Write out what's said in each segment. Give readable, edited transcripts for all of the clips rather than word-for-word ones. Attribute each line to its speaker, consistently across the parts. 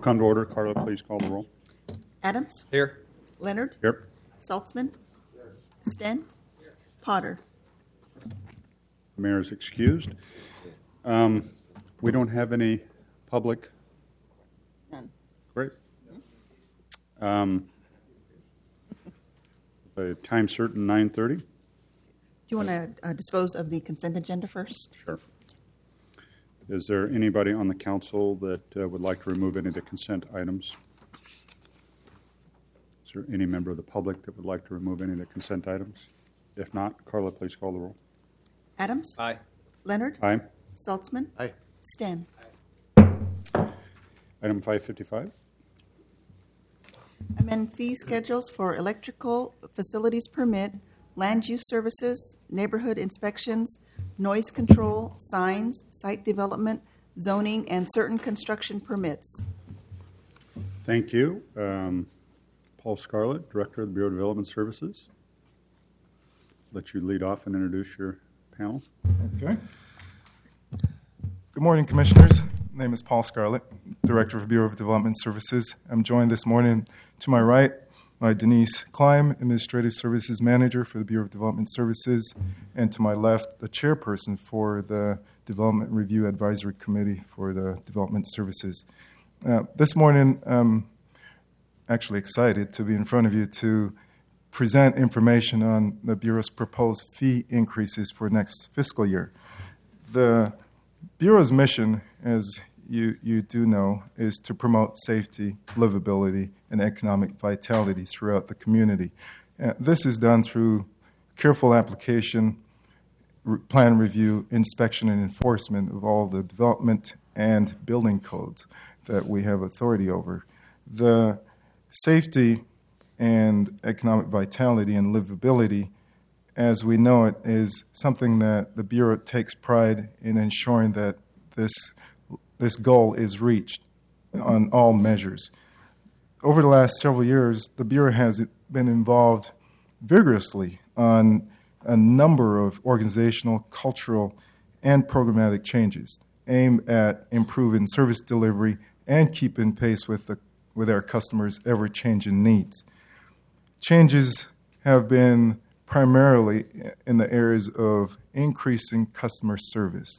Speaker 1: come to order. Carla, please call the roll.
Speaker 2: Adams?
Speaker 3: Here.
Speaker 2: Leonard?
Speaker 1: Here.
Speaker 2: Saltzman? Sten? Potter?
Speaker 1: The mayor is excused. We don't have any public.
Speaker 2: None.
Speaker 1: Great. A time certain, 9:30.
Speaker 2: Do you want to dispose of the consent agenda first?
Speaker 1: Sure. Is there anybody on the council that would like to remove any of the consent items? Is there any member of the public that would like to remove any of the consent items? If not, Carla, please call the roll.
Speaker 2: Adams?
Speaker 3: Aye.
Speaker 2: Leonard?
Speaker 1: Aye.
Speaker 2: Saltzman?
Speaker 3: Aye.
Speaker 2: Sten?
Speaker 1: Item 555.
Speaker 2: Amend fee schedules for electrical facilities permit, land use services, neighborhood inspections, noise control, signs, site development, zoning, and certain construction permits.
Speaker 1: Thank you. Paul Scarlett, Director of the Bureau of Development Services. Let you lead off and introduce your panel.
Speaker 4: Okay. Good morning, Commissioners. My name is Paul Scarlett, Director of the Bureau of Development Services. I'm joined this morning to my right by Denise Klein, Administrative Services Manager for the Bureau of Development Services, and to my left, the Chairperson for the Development Review Advisory Committee for the Development Services. This morning, I'm actually excited to be in front of you to present information on the Bureau's proposed fee increases for next fiscal year. The Bureau's mission, as you do know, is to promote safety, livability, and economic vitality throughout the community. This is done through careful application, plan review, inspection, and enforcement of all the development and building codes that we have authority over. The safety and economic vitality and livability, as we know it, is something that the Bureau takes pride in ensuring that this goal is reached on all measures. Over the last several years, the Bureau has been involved vigorously on a number of organizational, cultural, and programmatic changes aimed at improving service delivery and keeping pace with our customers' ever-changing needs. Changes have been primarily in the areas of increasing customer service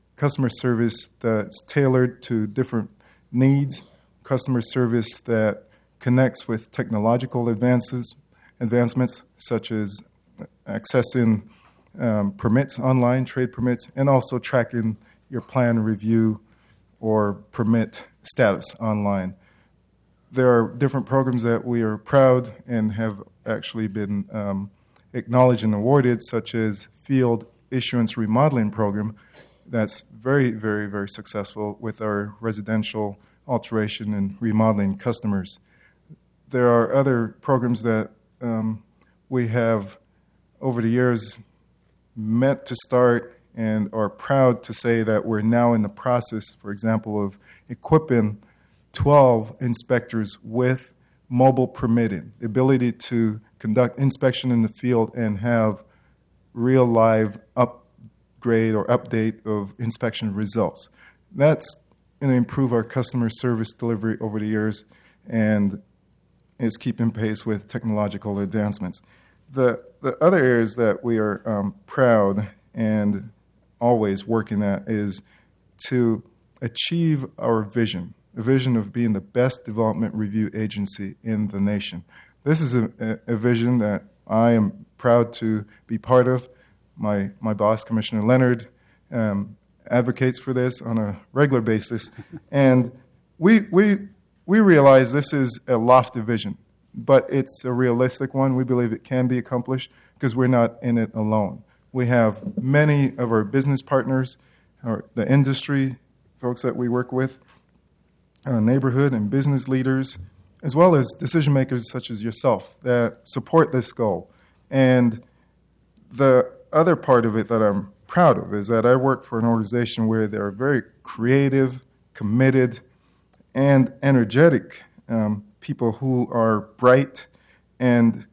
Speaker 4: that's tailored to different needs, customer service that connects with technological advancements such as accessing permits online, trade permits, and also tracking your plan review or permit status online. There are different programs that we are proud and have actually been acknowledged and awarded, such as Field Issuance Remodeling Program, that's very, very, very successful with our residential alteration and remodeling customers. There are other programs that we have over the years meant to start and are proud to say that we're now in the process, for example, of equipping 12 inspectors with mobile permitting, the ability to conduct inspection in the field and have real live upgrade or update of inspection results. That's going to improve our customer service delivery over the years and is keeping pace with technological advancements. The other areas that we are proud and always working at is to achieve our vision, the vision of being the best development review agency in the nation. This is a vision that I am proud to be part of. My boss, Commissioner Leonard, advocates for this on a regular basis. And we realize this is a lofty vision, but it's a realistic one. We believe it can be accomplished because we're not in it alone. We have many of our business partners, the industry folks that we work with, neighborhood and business leaders, as well as decision makers such as yourself that support this goal. And the other part of it that I'm proud of is that I work for an organization where there are very creative, committed, and energetic people who are bright and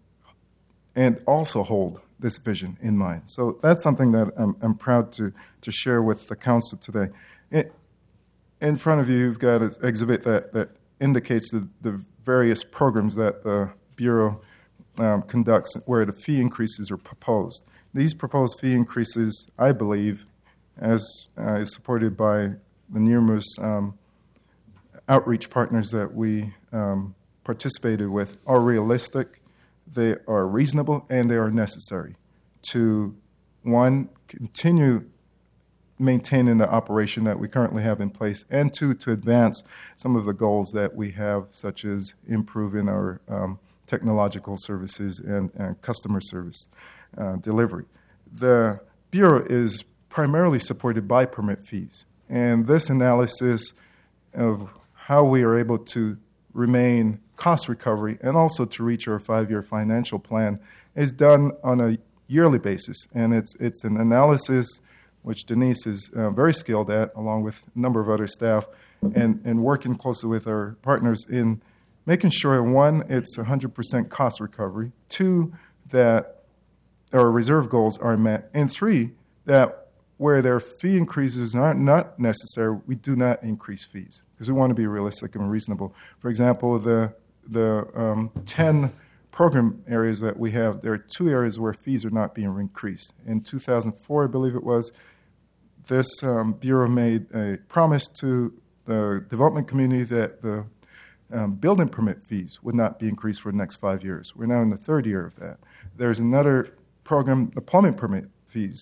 Speaker 4: also hold this vision in mind. So that's something that I'm proud to share with the council today. In front of you, you've got an exhibit that indicates the various programs that the Bureau conducts where the fee increases are proposed. These proposed fee increases, I believe, as is supported by the numerous outreach partners that we participated with, are realistic, they are reasonable, and they are necessary to, one, continue maintaining the operation that we currently have in place, and two, to advance some of the goals that we have, such as improving our technological services and customer service delivery. The Bureau is primarily supported by permit fees, and this analysis of how we are able to remain cost recovery and also to reach our 5-year financial plan is done on a yearly basis, and it's an analysis which Denise is very skilled at, along with a number of other staff, and working closely with our partners in making sure, one, it's 100% cost recovery, two, that our reserve goals are met, and three, that where their fee increases are not necessary, we do not increase fees, because we want to be realistic and reasonable. For example, the 10 program areas that we have, there are 2 areas where fees are not being increased. In 2004, I believe it was, this Bureau made a promise to the development community that the building permit fees would not be increased for the next 5 years. We're now in the 3rd year of that. There's another program, the plumbing permit fees,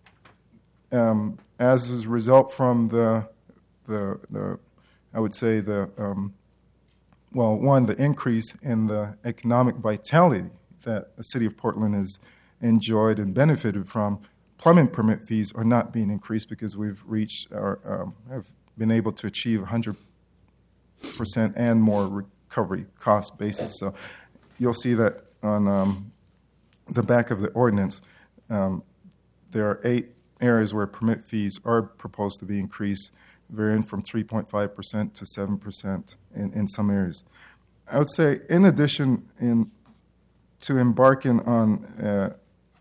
Speaker 4: as a result from the I would say one, the increase in the economic vitality that the city of Portland has enjoyed and benefited from. Plumbing permit fees are not being increased because we've reached our have been able to achieve 100% and more recovery cost basis. So you'll see that on the back of the ordinance, there are 8 areas where permit fees are proposed to be increased, varying from 3.5% to 7% in some areas. I would say, in addition to embarking on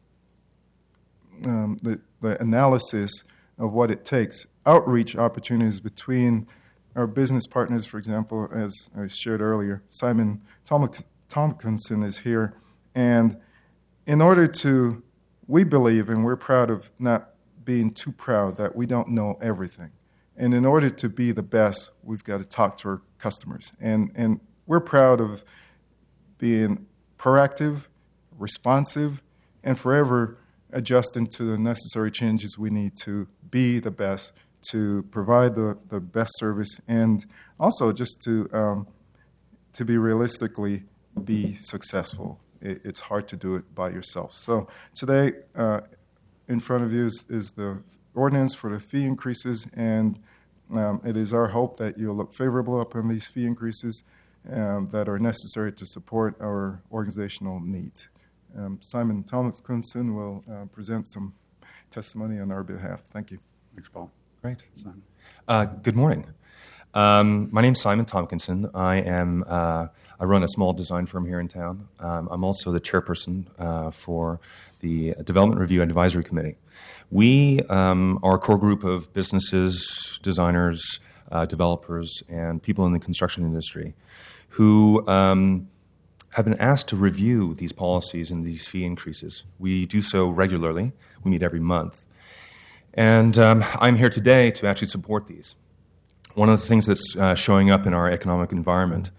Speaker 4: the analysis of what it takes, outreach opportunities between our business partners, for example, as I shared earlier, Simon Tompkinson is here, and in order to, we believe, and we're proud of not being too proud that we don't know everything. And in order to be the best, we've got to talk to our customers. And we're proud of being proactive, responsive, and forever adjusting to the necessary changes we need to be the best, to provide the best service, and also just to be realistically be successful. It's hard to do it by yourself. So today, in front of you is the ordinance for the fee increases, and it is our hope that you'll look favorable upon these fee increases that are necessary to support our organizational needs. Simon Tompkinson will present some testimony on our behalf. Thank you.
Speaker 1: Thanks, Paul.
Speaker 3: Great. Good morning. My name's Simon Tompkinson. I run a small design firm here in town. I'm also the chairperson for the Development Review and Advisory Committee. We are a core group of businesses, designers, developers, and people in the construction industry who have been asked to review these policies and these fee increases. We do so regularly. We meet every month. And I'm here today to actually support these. One of the things that's showing up in our economic environment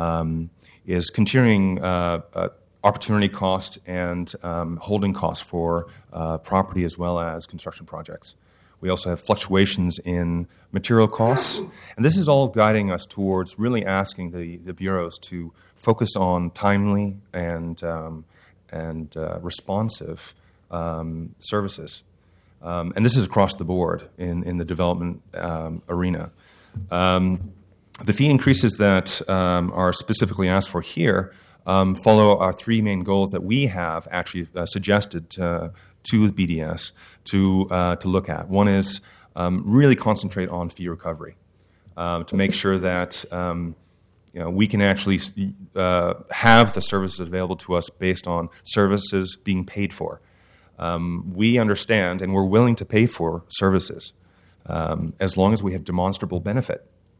Speaker 3: is continuing opportunity cost and holding costs for property as well as construction projects. We also have fluctuations in material costs, and this is all guiding us towards really asking the bureaus to focus on timely and responsive services. And this is across the board in the development arena. The fee increases that are specifically asked for here follow our 3 main goals that we have actually suggested to the BDS to look at. One is really concentrate on fee recovery to make sure that we can actually have the services available to us based on services being paid for. We understand and we're willing to pay for services as long as we have demonstrable benefit.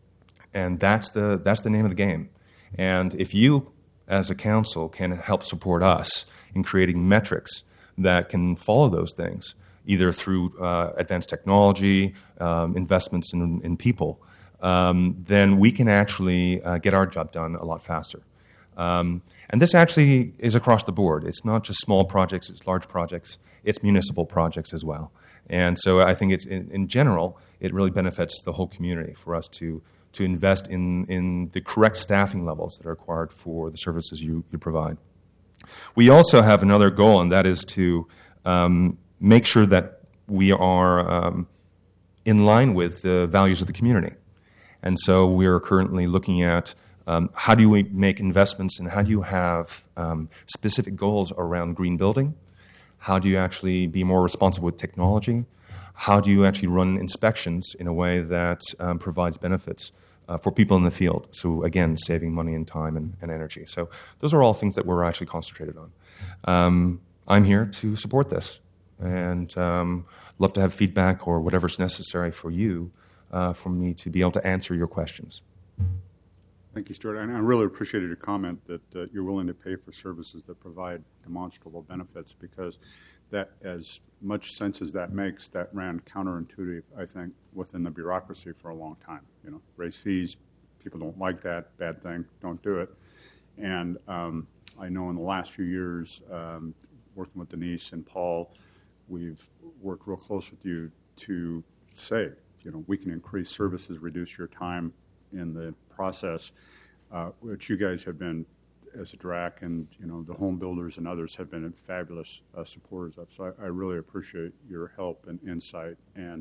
Speaker 3: And that's the name of the game. And if you, as a council, can help support us in creating metrics that can follow those things, either through advanced technology, investments in people, then we can actually get our job done a lot faster. And this actually is across the board. It's not just small projects, it's large projects, it's municipal projects as well. And so I think it's in general, it really benefits the whole community for us to invest in the correct staffing levels that are required for the services you provide. We also have another goal, and that is to make sure that we are in line with the values of the community. And so we are currently looking at how do we make investments and how do you have specific goals around green building? How do you actually be more responsive with technology? How do you actually run inspections in a way that provides benefits for people in the field? So again, saving money and time and energy. So those are all things that we're actually concentrated on. I'm here to support this and love to have feedback or whatever's necessary for you for me to be able to answer your questions.
Speaker 1: Thank you, Stuart. And I really appreciated your comment that you're willing to pay for services that provide demonstrable benefits, because that, as much sense as that makes, that ran counterintuitive, I think, within the bureaucracy for a long time. You know, raise fees, people don't like that, bad thing, don't do it. And I know in the last few years, working with Denise and Paul, we've worked real close with you to say, you know, we can increase services, reduce your time in the process, which you guys have been, as a DRAC and, you know, the home builders and others have been fabulous supporters of. So I really appreciate your help and insight and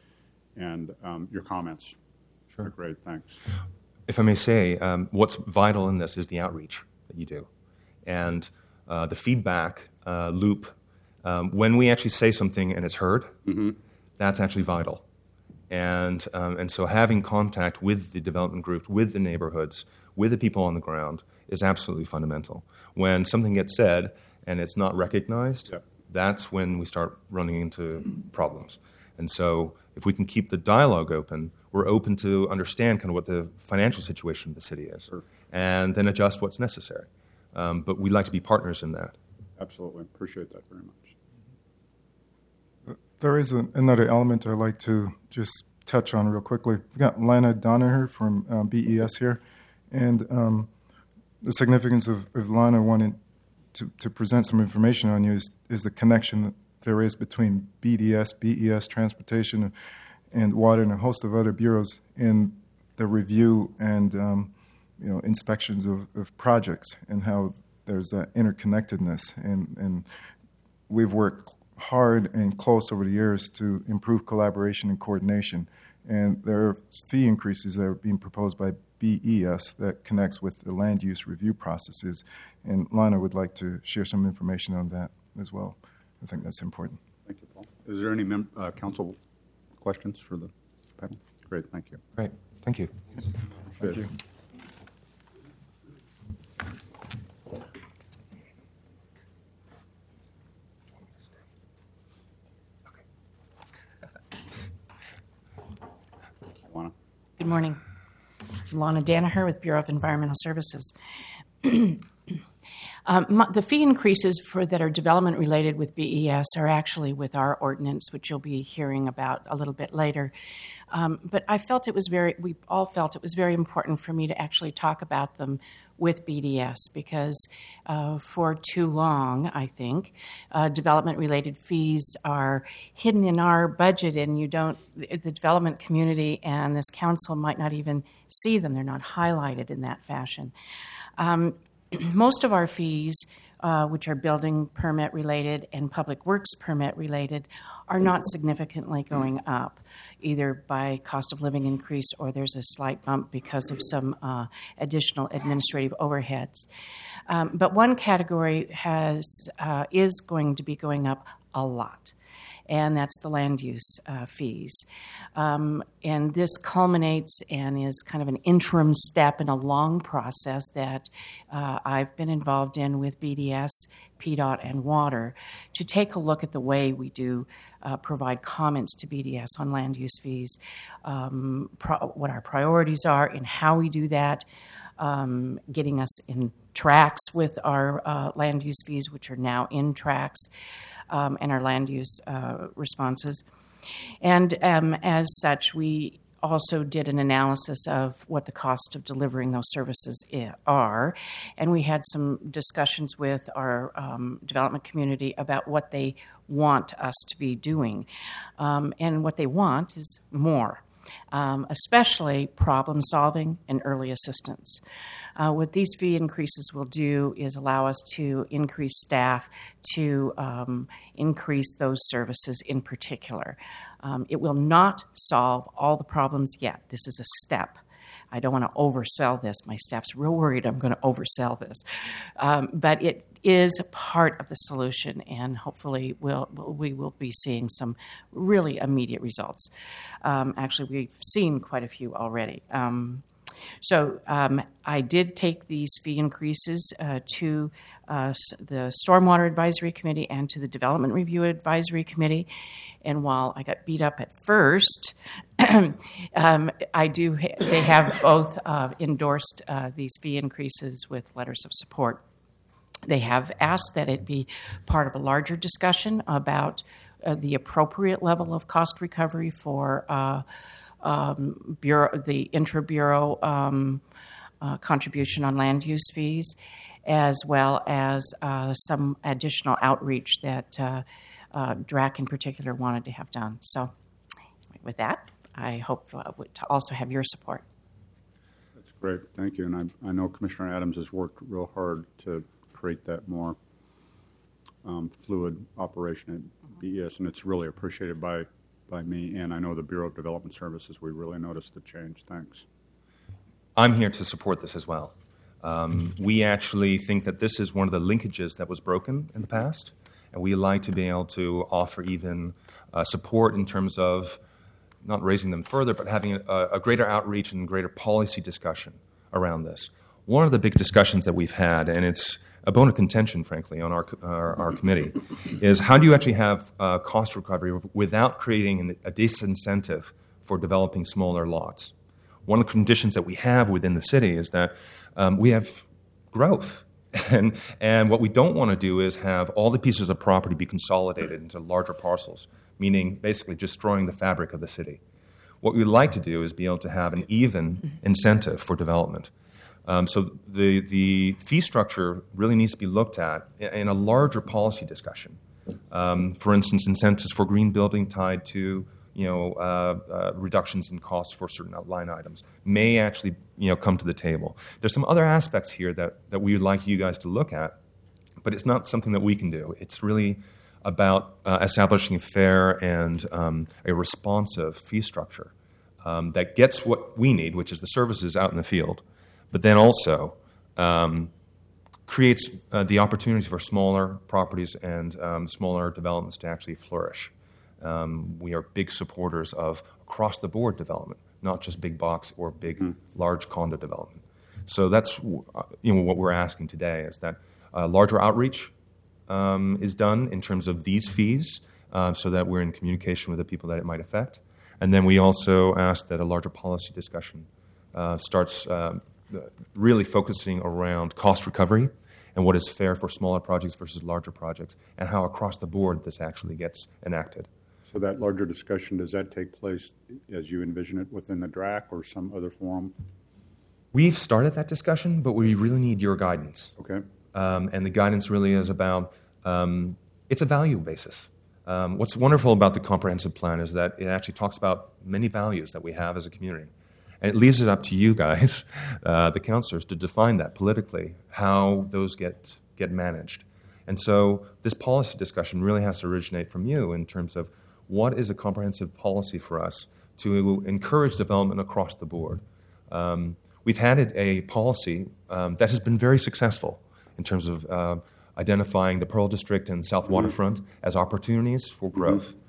Speaker 1: your comments.
Speaker 3: Sure.
Speaker 1: They're great, thanks.
Speaker 3: If I may say, what's vital in this is the outreach that you do. And the feedback loop, when we actually say something and it's heard, that's actually vital. And so having contact with the development groups, with the neighborhoods, with the people on the ground is absolutely fundamental. When something gets said and it's not recognized, that's when we start running into problems. And so if we can keep the dialogue open, we're open to understand kind of what the financial situation of the city is, and then adjust what's necessary. But we'd like to be partners in that.
Speaker 1: Absolutely. Appreciate that very much.
Speaker 4: There is another element I'd like to just touch on real quickly. We've got Lana Donaher from BES here, and the significance of Lana wanting to present some information on you is the connection that there is between BDS, BES, Transportation, and Water, and a host of other bureaus in the review and inspections of projects, and how there's that interconnectedness. And we've worked hard and close over the years to improve collaboration and coordination. And there are fee increases that are being proposed by BES that connects with the land use review processes. And Lana would like to share some information on that as well. I think that's important.
Speaker 1: Thank you, Paul. Is there any council questions for the panel? Great, thank you.
Speaker 3: Great. Thank you.
Speaker 4: Thank you.
Speaker 1: Lana.
Speaker 5: Good morning. I'm Lana Danaher with Bureau of Environmental Services. The fee increases that are development related with BES are actually with our ordinance, which you'll be hearing about a little bit later. But we all felt it was very important for me to actually talk about them with BDS, because for too long, I think, development-related fees are hidden in our budget, and the development community and this council might not even see them. They're not highlighted in that fashion. Most of our fees, which are building permit related and public works permit related, are not significantly going up, either by cost of living increase or there's a slight bump because of some additional administrative overheads. But one category is going to be going up a lot, and that's the land use fees. And this culminates and is kind of an interim step in a long process that I've been involved in with BDS, PDOT, and Water to take a look at the way we do provide comments to BDS on land use fees, what our priorities are and how we do that, getting us in tracks with our land use fees, which are now in tracks, and our land use responses. And as such, we also did an analysis of what the cost of delivering those services are, and we had some discussions with our development community about what they want us to be doing. And what they want is more, especially problem solving and early assistance. What these fee increases will do is allow us to increase staff to increase those services in particular. It will not solve all the problems yet. This is a step. I don't want to oversell this. My staff's real worried I'm going to oversell this. But it is part of the solution, and hopefully we will be seeing some really immediate results. Actually, we've seen quite a few already. So I did take these fee increases to the Stormwater Advisory Committee and to the Development Review Advisory Committee. And while I got beat up at first, they have both endorsed these fee increases with letters of support. They have asked that it be part of a larger discussion about the appropriate level of cost recovery for the intra-bureau contribution on land use fees, as well as some additional outreach that DRAC in particular wanted to have done. So with that, I hope to also have your support.
Speaker 1: That's great. Thank you. And I know Commissioner Adams has worked real hard to create that more fluid operation at BES, and it's really appreciated by me, and I know the Bureau of Development Services. We really noticed the change. Thanks.
Speaker 3: I'm here to support this as well. We actually think that this is one of the linkages that was broken in the past, and we like to be able to offer even support in terms of not raising them further, but having a greater outreach and greater policy discussion around this. One of the big discussions that we've had, and it's a bone of contention, frankly, on our committee, is how do you actually have cost recovery without creating a disincentive for developing smaller lots? One of the conditions that we have within the city is that we have growth. And what we don't want to do is have all the pieces of property be consolidated into larger parcels, meaning basically destroying the fabric of the city. What we'd like to do is be able to have an even incentive for development. So the fee structure really needs to be looked at in a larger policy discussion. For instance, incentives for green building tied to reductions in costs for certain line items may actually come to the table. There's some other aspects here that we would like you guys to look at, but it's not something that we can do. It's really about establishing a fair and a responsive fee structure that gets what we need, which is the services out in the field, but then also creates the opportunity for smaller properties and smaller developments to actually flourish. We are big supporters of across-the-board development, not just big box or big, large condo development. So that's what we're asking today is that larger outreach is done in terms of these fees so that we're in communication with the people that it might affect. And then we also ask that a larger policy discussion starts really focusing around cost recovery and what is fair for smaller projects versus larger projects and how across the board this actually gets enacted.
Speaker 1: So that larger discussion, does that take place as you envision it within the DRAC or some other forum?
Speaker 3: We've started that discussion, but we really need your guidance.
Speaker 1: Okay.
Speaker 3: And the guidance really is about, it's a value basis. What's wonderful about the comprehensive plan is that it actually talks about many values that we have as a community. And it leaves it up to you guys, the councilors, to define that politically, how those get managed. And so this policy discussion really has to originate from you in terms of what is a comprehensive policy for us to encourage development across the board. We've had a policy that has been very successful in terms of identifying the Pearl District and South Waterfront as opportunities for growth.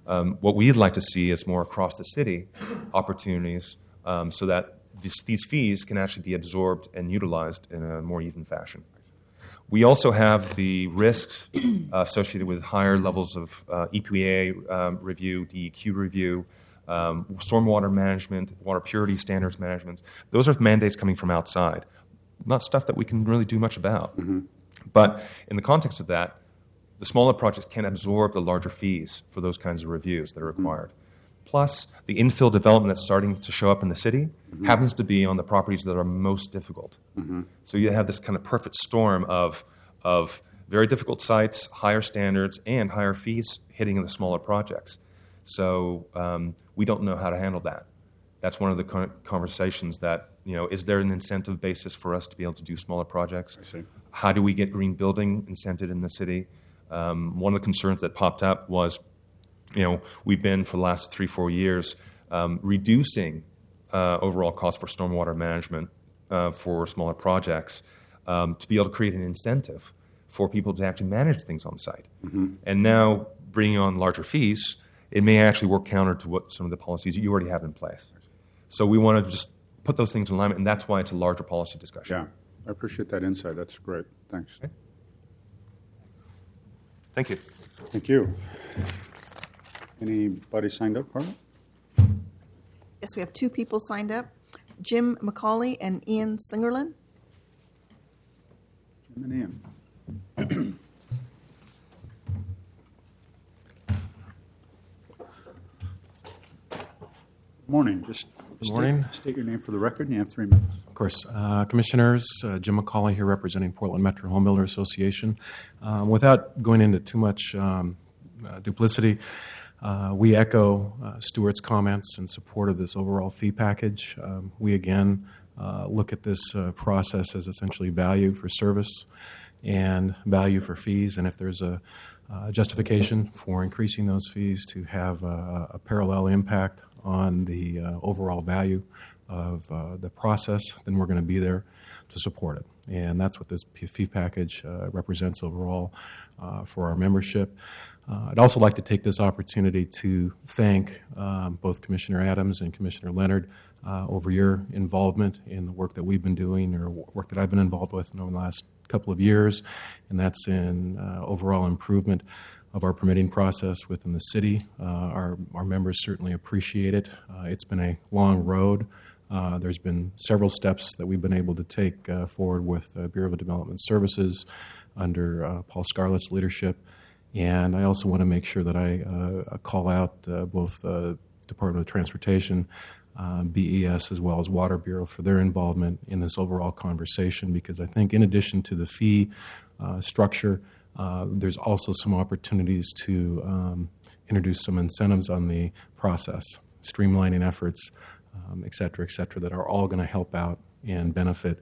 Speaker 3: What we'd like to see is more across the city opportunities so that these fees can actually be absorbed and utilized in a more even fashion. We also have the risks associated with higher levels of EPA review, DEQ review, stormwater management, water purity standards management. Those are mandates coming from outside, not stuff that we can really do much about. Mm-hmm. But in the context of that, the smaller projects can absorb the larger fees for those kinds of reviews that are required. Mm-hmm. Plus, the infill development that's starting to show up in the city happens to be on the properties that are most difficult. Mm-hmm. So you have this kind of perfect storm of very difficult sites, higher standards, and higher fees hitting in the smaller projects. So we don't know how to handle that. That's one of the conversations that, is there an incentive basis for us to be able to do smaller projects?
Speaker 1: I see.
Speaker 3: How do we get green building incented in the city? One of the concerns that popped up was, we've been for the last 3-4 years reducing overall costs for stormwater management for smaller projects to be able to create an incentive for people to actually manage things on site. Mm-hmm. And now bringing on larger fees, it may actually work counter to what some of the policies you already have in place. So we want to just put those things in alignment, and that's why it's a larger policy discussion.
Speaker 1: Yeah, I appreciate that insight. That's great. Thanks.
Speaker 3: Okay. Thank you.
Speaker 1: Thank you. Anybody signed up, Carla?
Speaker 2: Yes, we have 2 people signed up, Jim McCauley and Ian Slingerland.
Speaker 1: Jim and Ian. Morning.
Speaker 6: Good morning.
Speaker 1: State your name for the record, and you have 3 minutes.
Speaker 6: Of course. Commissioners, Jim McCauley here representing Portland Metro Home Builder Association. Without going into too much duplicity, we echo Stuart's comments in support of this overall fee package. We, again, look at this process as essentially value for service and value for fees, and if there's a justification for increasing those fees to have a parallel impact on the overall value of the process, then we're going to be there to support it. And that's what this fee package represents overall for our membership. I'd also like to take this opportunity to thank both Commissioner Adams and Commissioner Leonard over your involvement in the work that we've been doing, or work that I've been involved with over the last couple of years, and that's in overall improvement of our permitting process within the city. Our members certainly appreciate it. It's been a long road. There's been several steps that we've been able to take forward with Bureau of Development Services under Paul Scarlett's leadership. And I also want to make sure that I call out both Department of Transportation, BES, as well as Water Bureau for their involvement in this overall conversation, because I think in addition to the fee structure, there's also some opportunities to introduce some incentives on the process, streamlining efforts, et cetera, that are all going to help out and benefit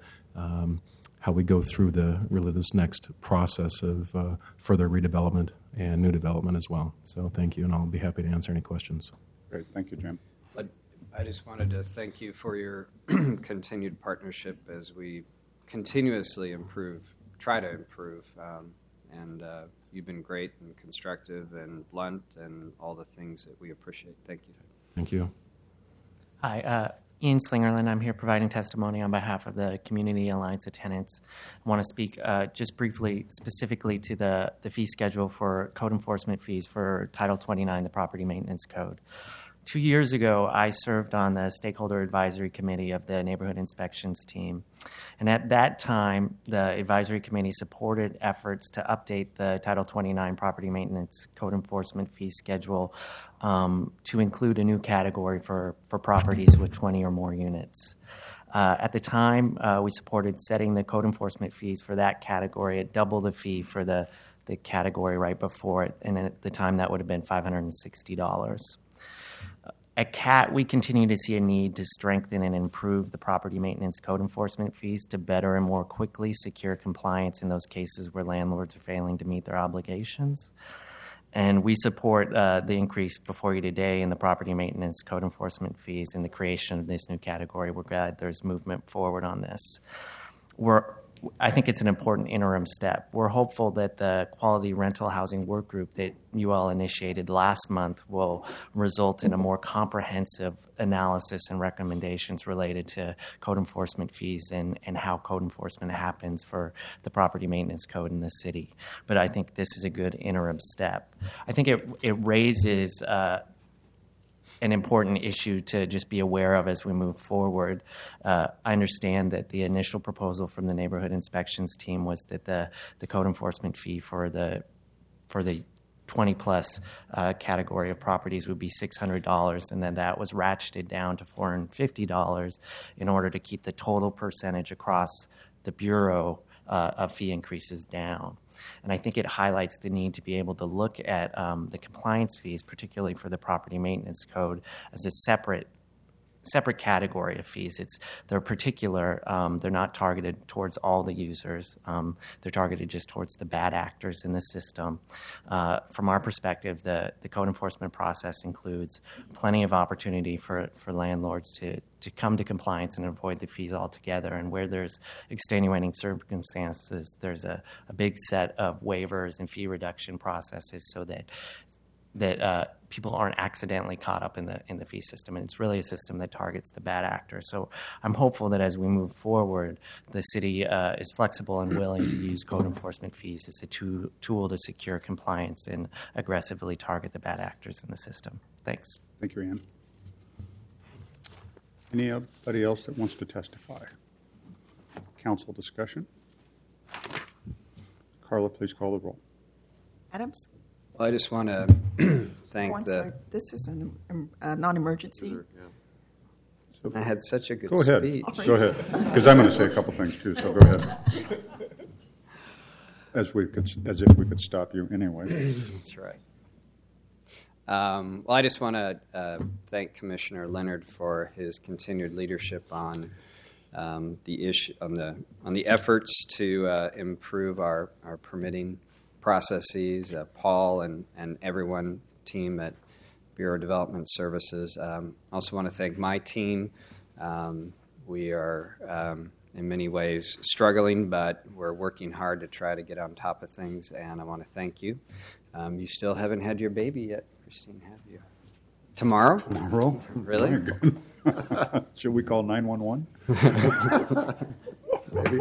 Speaker 6: how we go through this next process of further redevelopment and new development as well. So thank you, and I'll be happy to answer any questions.
Speaker 1: Great. Thank you, Jim.
Speaker 7: I just wanted to thank you for your continued partnership as we continuously try to improve. And you've been great and constructive and blunt and all the things that we appreciate. Thank you.
Speaker 6: Thank you.
Speaker 8: Hi, Ian Slingerland. I'm here providing testimony on behalf of the Community Alliance of Tenants. I want to speak just briefly, specifically to the fee schedule for code enforcement fees for Title 29, the Property Maintenance Code. 2 years ago, I served on the Stakeholder Advisory Committee of the Neighborhood Inspections team. And at that time, the advisory committee supported efforts to update the Title 29 Property Maintenance Code Enforcement Fee Schedule to include a new category for properties with 20 or more units. At the time, we supported setting the code enforcement fees for that category at double the fee for the category right before it. And at the time, that would have been $560. At CAT, we continue to see a need to strengthen and improve the property maintenance code enforcement fees to better and more quickly secure compliance in those cases where landlords are failing to meet their obligations. And we support the increase before you today in the property maintenance code enforcement fees and the creation of this new category. We're glad there's movement forward on this. We're I think it's an important interim step. We're hopeful that the quality rental housing work group that you all initiated last month will result in a more comprehensive analysis and recommendations related to code enforcement fees and how code enforcement happens for the property maintenance code in the city. But I think this is a good interim step. I think it raises an important issue to just be aware of as we move forward. I understand that the initial proposal from the neighborhood inspections team was that the code enforcement fee for the 20-plus category of properties would be $600, and then that was ratcheted down to $450 in order to keep the total percentage across the Bureau of fee increases down. And I think it highlights the need to be able to look at the compliance fees, particularly for the property maintenance code, as a separate category of fees. They're particular. They're not targeted towards all the users. They're targeted just towards the bad actors in the system. From our perspective, the code enforcement process includes plenty of opportunity for landlords to come to compliance and avoid the fees altogether. And where there's extenuating circumstances, there's a big set of waivers and fee reduction processes so that people aren't accidentally caught up in the fee system. And it's really a system that targets the bad actors. So I'm hopeful that as we move forward, the city is flexible and willing to use code enforcement fees as a tool to secure compliance and aggressively target the bad actors in the system. Thanks.
Speaker 1: Thank you, Ann. Anybody else that wants to testify? Council discussion? Carla, please call the roll.
Speaker 2: Adams?
Speaker 7: Well, I just want to thank
Speaker 2: I'm sorry. This is a non-emergency.
Speaker 7: I had such a good
Speaker 1: Go ahead.
Speaker 7: speech.
Speaker 1: Go ahead. Because I'm going to say a couple things, too, so go ahead. As if we could stop you anyway.
Speaker 7: That's right. Well, I just want to thank Commissioner Leonard for his continued leadership on the issue, on the efforts to improve our permitting processes. Paul and everyone team at Bureau of Development Services. I also want to thank my team. We are in many ways struggling, but we're working hard to try to get on top of things, and I want to thank you. You still haven't had your baby yet, Christine, have you? Tomorrow?
Speaker 1: Tomorrow?
Speaker 7: Really?
Speaker 1: Very good. Should we call 911? Maybe.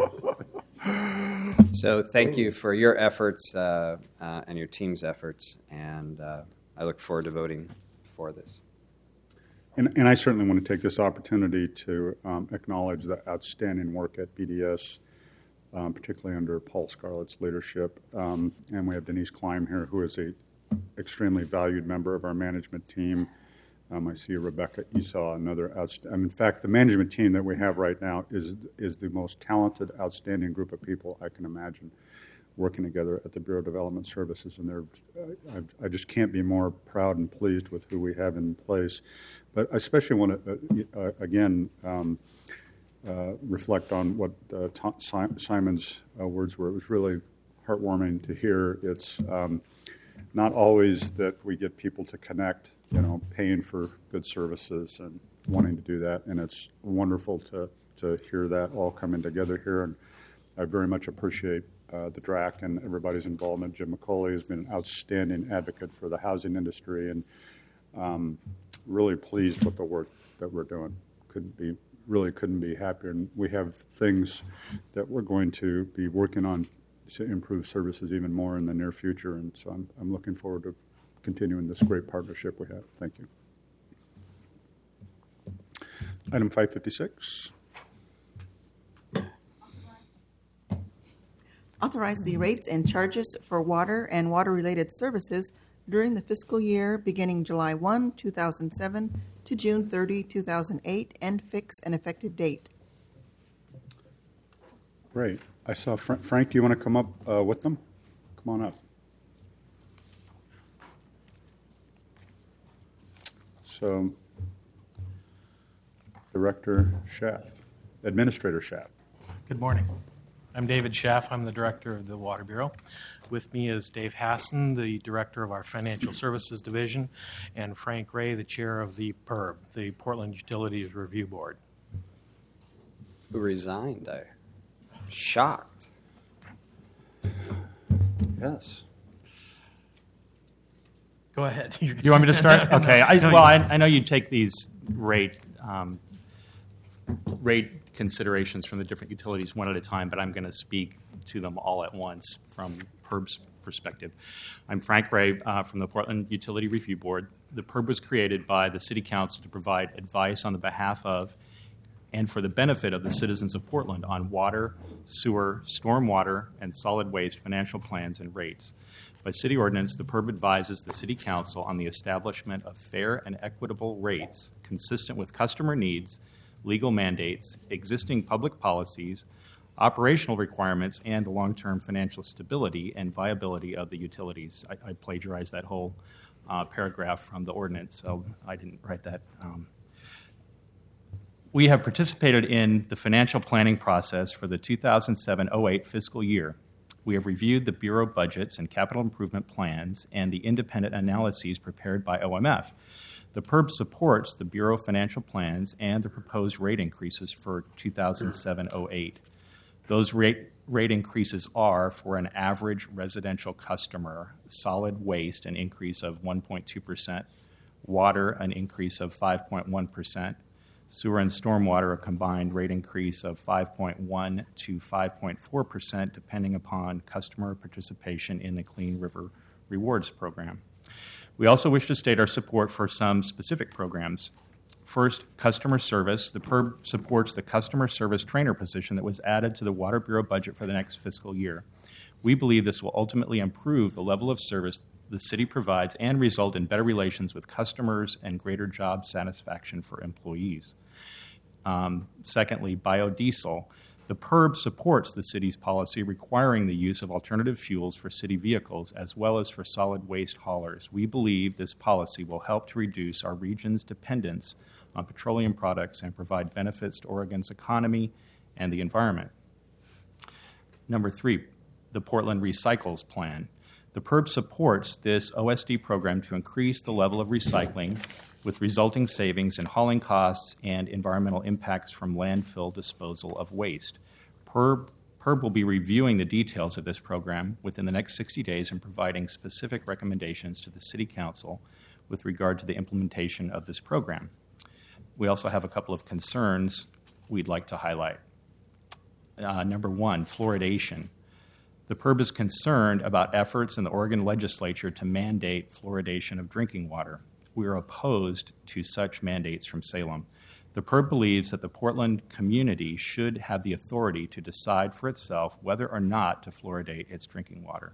Speaker 7: So thank you for your efforts and your team's efforts, and I look forward to voting for this.
Speaker 1: And I certainly want to take this opportunity to acknowledge the outstanding work at BDS, particularly under Paul Scarlett's leadership. And we have Denise Klein here, who is an extremely valued member of our management team. I see Rebecca Esau, another outstanding. In fact, the management team that we have right now is the most talented, outstanding group of people I can imagine working together at the Bureau of Development Services. And I just can't be more proud and pleased with who we have in place. But I especially want to, again, reflect on what Simon's words were. It was really heartwarming to hear. It's not always that we get people to connect, paying for good services and wanting to do that. And it's wonderful to hear that all coming together here. And I very much appreciate the DRAC and everybody's involvement. Jim McCauley has been an outstanding advocate for the housing industry, and really pleased with the work that we're doing. Couldn't be happier. And we have things that we're going to be working on to improve services even more in the near future. And so I'm looking forward to continuing this great partnership we have. Thank you. Item 556.
Speaker 2: Authorize the rates and charges for water and water-related services during the fiscal year beginning July 1, 2007 to June 30, 2008, and fix an effective date.
Speaker 1: Great. I saw Frank. Do you want to come up with them? Come on up. So, Director Schaff, Administrator Schaff.
Speaker 9: Good morning. I'm David Schaff. I'm the Director of the Water Bureau. With me is Dave Hassan, the Director of our Financial Services Division, and Frank Ray, the Chair of the PURB, the Portland Utilities Review Board.
Speaker 7: Who resigned, I shocked.
Speaker 1: Yes.
Speaker 9: Go ahead.
Speaker 10: You want me to start? Okay. I know you take these rate considerations from the different utilities one at a time, but I'm going to speak to them all at once from PERB's perspective. I'm Frank Ray from the Portland Utility Review Board. The PERB was created by the City Council to provide advice on the behalf of and for the benefit of the citizens of Portland on water, sewer, stormwater, and solid waste financial plans and rates. By city ordinance, the PERB advises the City Council on the establishment of fair and equitable rates consistent with customer needs, legal mandates, existing public policies, operational requirements, and the long-term financial stability and viability of the utilities. I plagiarized that whole paragraph from the ordinance, so I didn't write that. We have participated in the financial planning process for the 2007-08 fiscal year. We have reviewed the Bureau budgets and capital improvement plans and the independent analyses prepared by OMF. The PERB supports the Bureau financial plans and the proposed rate increases for 2007-08. Those rate increases are, for an average residential customer, solid waste an increase of 1.2%, water an increase of 5.1%, sewer and stormwater a combined rate increase of 5.1 to 5.4%, depending upon customer participation in the Clean River Rewards program. We also wish to state our support for some specific programs. First, customer service. The PERB supports the customer service trainer position that was added to the Water Bureau budget for the next fiscal year. We believe this will ultimately improve the level of service the city provides and result in better relations with customers and greater job satisfaction for employees. Secondly, biodiesel. The PERB supports the city's policy requiring the use of alternative fuels for city vehicles as well as for solid waste haulers. We believe this policy will help to reduce our region's dependence on petroleum products and provide benefits to Oregon's economy and the environment. Number 3, the Portland Recycles Plan. The PERB supports this OSD program to increase the level of recycling with resulting savings in hauling costs and environmental impacts from landfill disposal of waste. PERB will be reviewing the details of this program within the next 60 days and providing specific recommendations to the City Council with regard to the implementation of this program. We also have a couple of concerns we'd like to highlight. Number 1, fluoridation. The PERB is concerned about efforts in the Oregon legislature to mandate fluoridation of drinking water. We are opposed to such mandates from Salem. The PERB believes that the Portland community should have the authority to decide for itself whether or not to fluoridate its drinking water.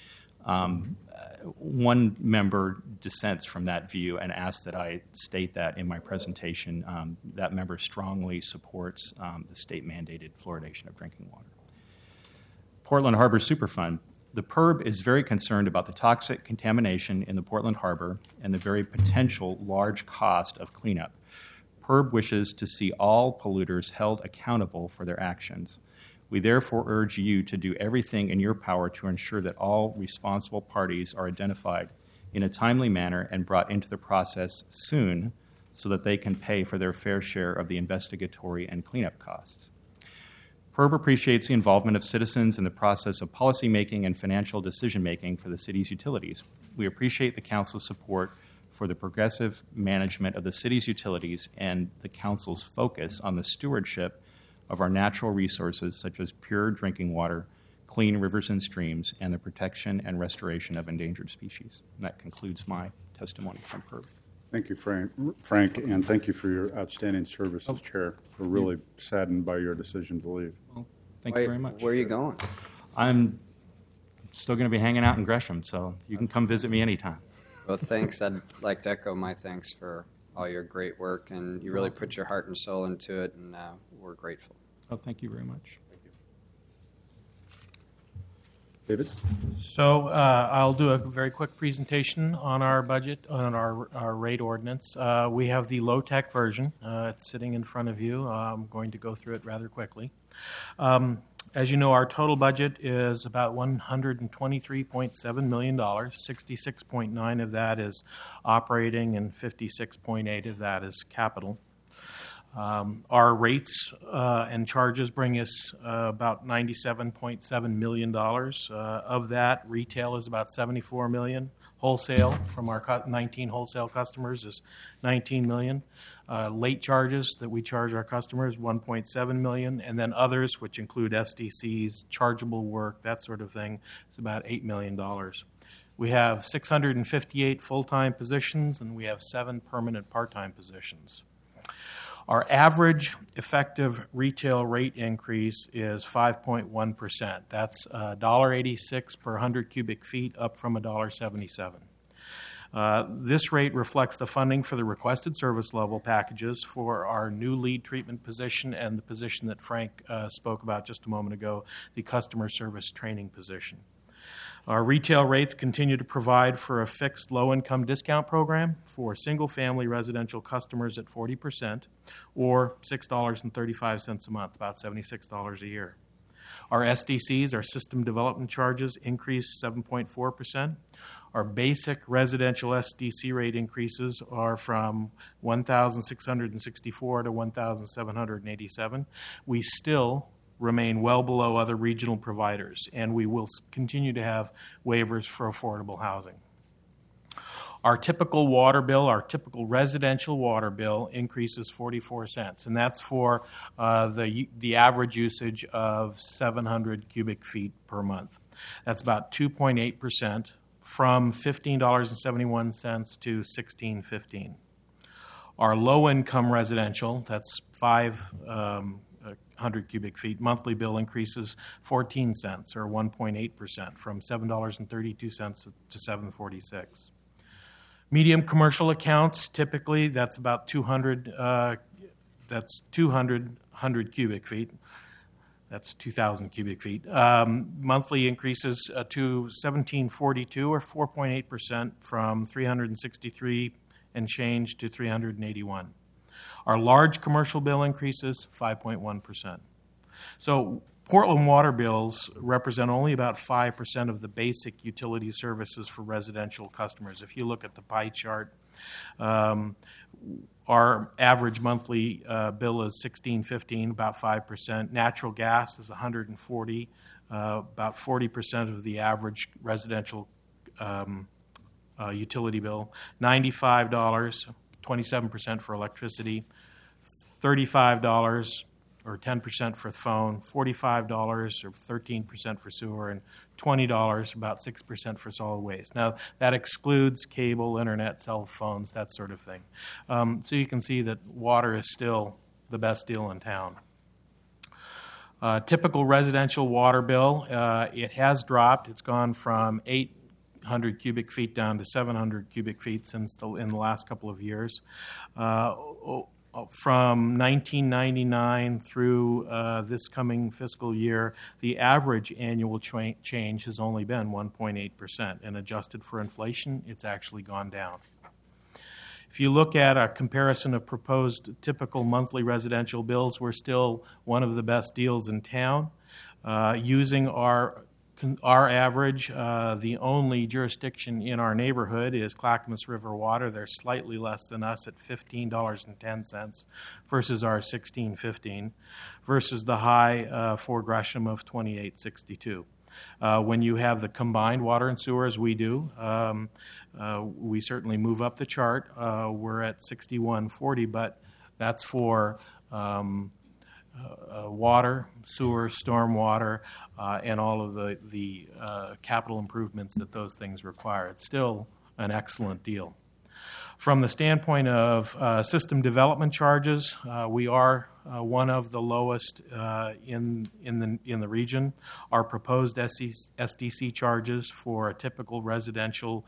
Speaker 10: One member dissents from that view and asks that I state that in my presentation. That member strongly supports the state-mandated fluoridation of drinking water. Portland Harbor Superfund. The PERB is very concerned about the toxic contamination in the Portland Harbor and the very potential large cost of cleanup. PERB wishes to see all polluters held accountable for their actions. We therefore urge you to do everything in your power to ensure that all responsible parties are identified in a timely manner and brought into the process soon so that they can pay for their fair share of the investigatory and cleanup costs. PERB appreciates the involvement of citizens in the process of policymaking and financial decision-making for the city's utilities. We appreciate the Council's support for the progressive management of the city's utilities and the Council's focus on the stewardship of our natural resources such as pure drinking water, clean rivers and streams, and the protection and restoration of endangered species. And that concludes my testimony from PERB.
Speaker 1: Thank you, Frank, and thank you for your outstanding service as chair. We're really saddened by your decision to leave.
Speaker 10: Well, thank you very much.
Speaker 7: Where are you going?
Speaker 10: I'm still going to be hanging out in Gresham, so you can come visit me anytime.
Speaker 7: Well, thanks. I'd like to echo my thanks for all your great work, and you really put your heart and soul into it, and we're grateful.
Speaker 10: Oh, thank you very much.
Speaker 1: David?
Speaker 9: So I'll do a very quick presentation on our budget, on our rate ordinance. We have the low-tech version. It's sitting in front of you. I'm going to go through it rather quickly. As you know, our total budget is about $123.7 million. 66.9 of that is operating and 56.8 of that is capital. Our rates and charges bring us about $97.7 million. Of that, retail is about $74 million. Wholesale from our 19 wholesale customers is $19 million. Late charges that we charge our customers, $1.7 million. And then others, which include SDCs, chargeable work, that sort of thing, is about $8 million. We have 658 full-time positions, and we have 7 permanent part-time positions. Our average effective retail rate increase is 5.1%. That's $1.86 per 100 cubic feet, up from $1.77. This rate reflects the funding for the requested service level packages for our new lead treatment position and the position that Frank spoke about just a moment ago, the customer service training position. Our retail rates continue to provide for a fixed low-income discount program for single-family residential customers at 40%, or $6.35 a month, about $76 a year. Our SDCs, our system development charges, increased 7.4%. Our basic residential SDC rate increases are from $1,664 to $1,787. We still remain well below other regional providers, and we will continue to have waivers for affordable housing. Our typical water bill, our typical residential water bill, increases 44 cents, and that's for the average usage of 700 cubic feet per month. That's about 2.8%, from $15.71 to $16.15. Our low-income residential, that's 500 cubic feet, monthly bill increases 14 cents, or 1.8%, from $7.32 to $7.46. Medium commercial accounts, typically, that's about 200 cubic feet. That's 2,000 cubic feet. Monthly increases to $17.42, or 4.8%, from $363 and change to $381. Our large commercial bill increases 5.1%. So Portland water bills represent only about 5% of the basic utility services for residential customers. If you look at the pie chart, our average monthly bill is $16.15, about 5%. Natural gas is $140, about 40% of the average residential utility bill. $95, 27% for electricity. $35 or 10% for phone, $45 or 13% for sewer, and $20, about 6% for solid waste. Now, that excludes cable, internet, cell phones, that sort of thing. So you can see that water is still the best deal in town. Typical residential water bill, it has dropped. It's gone from 800 cubic feet down to 700 cubic feet in the last couple of years. From 1999 through this coming fiscal year, the average annual change has only been 1.8%, and adjusted for inflation, it's actually gone down. If you look at a comparison of proposed typical monthly residential bills, we're still one of the best deals in town. Using our average, the only jurisdiction in our neighborhood is Clackamas River Water. They're slightly less than us at $15.10 versus our $16.15, versus the high for Gresham of $28.62. When you have the combined water and sewer, as we do, we certainly move up the chart. We're at $61.40, but that's for water, sewer, stormwater, and all of the capital improvements that those things require. It's still an excellent deal. From the standpoint of system development charges, we are one of the lowest in the region. Our proposed SDC charges for a typical residential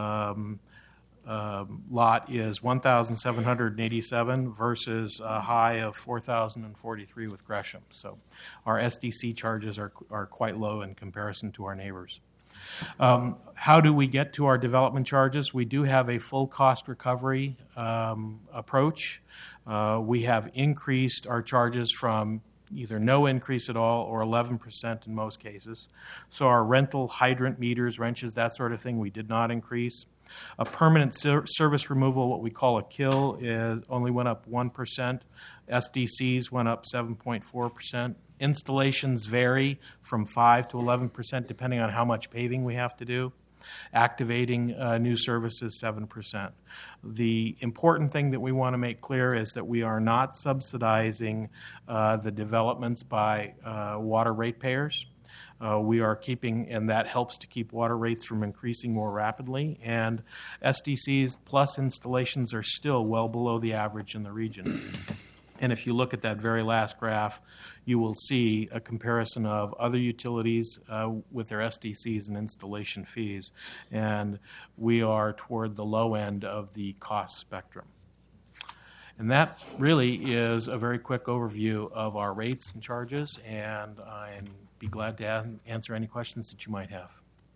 Speaker 9: lot is $1,787 versus a high of $4,043 with Gresham. So our SDC charges are quite low in comparison to our neighbors. How do we get to our development charges? We do have a full cost recovery approach. We have increased our charges from either no increase at all or 11% in most cases. So our rental, hydrant meters, wrenches, that sort of thing, we did not increase. A permanent service removal, what we call a kill, only went up 1%. SDCs went up 7.4%. Installations vary from 5 to 11% depending on how much paving we have to do. Activating new services, 7%. The important thing that we want to make clear is that we are not subsidizing the developments by water ratepayers. We are keeping, and that helps to keep water rates from increasing more rapidly. And SDCs plus installations are still well below the average in the region. And if you look at that very last graph, you will see a comparison of other utilities with their SDCs and installation fees. And we are toward the low end of the cost spectrum. And that really is a very quick overview of our rates and charges, and I'd be glad to answer any questions that you might have.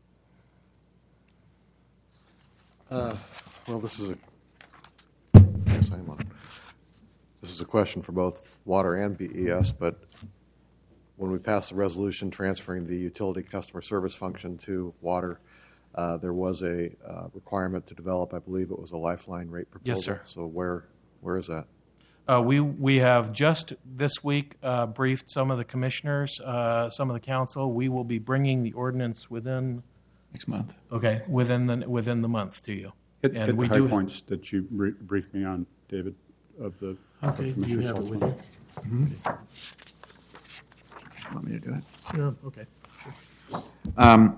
Speaker 11: Well, this is a question for both water and BES, but when we passed the resolution transferring the utility customer service function to water, there was a requirement to develop, I believe it was a lifeline rate proposal.
Speaker 9: Yes, sir.
Speaker 11: So where is that?
Speaker 9: We have just this week briefed some of the commissioners, some of the council. We will be bringing the ordinance within
Speaker 12: next month.
Speaker 9: Okay, within the month to you.
Speaker 1: Hit the high points that you briefed me on, David, of the
Speaker 12: Okay, do you have it with you?
Speaker 1: Mm-hmm.
Speaker 12: Want me to do it?
Speaker 9: Yeah, okay.
Speaker 12: Sure.